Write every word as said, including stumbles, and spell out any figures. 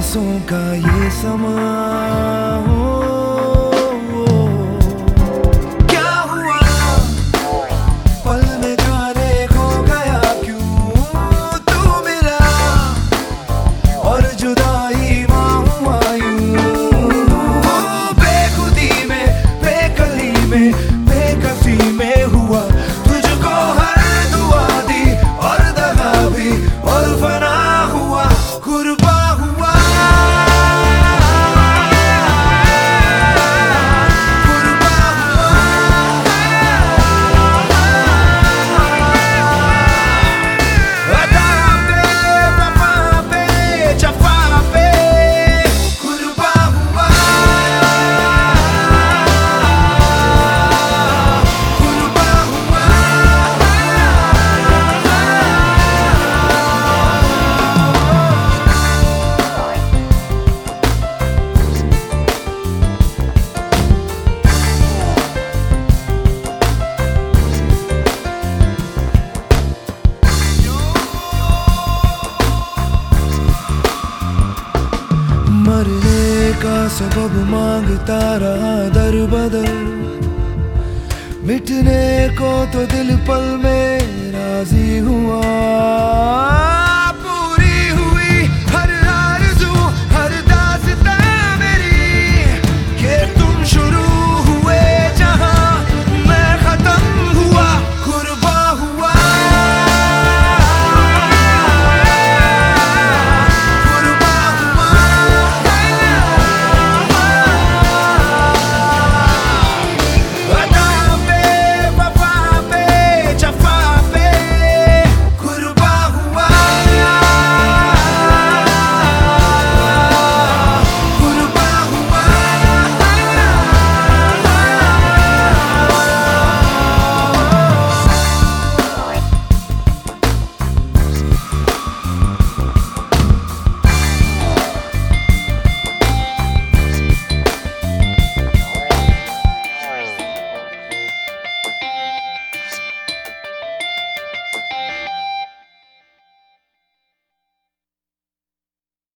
सांसों का ये समा हो, क्या हुआ पल में जाने खो गया क्यों तू मिला और जुदाई हुआ यूं। बेखुदी में बेकली में बेकसी में हुआ तुझको हर दुआ दी और दगा भी और फना हुआ कुर्बा हुआ कुर्बा हुआ अदा पे वफा पे जफा पे कुर्बा हुआ कुर्बा हुआ। मरने का सबब मांगता रहा दर बदर, मिटने को तो दिल पल में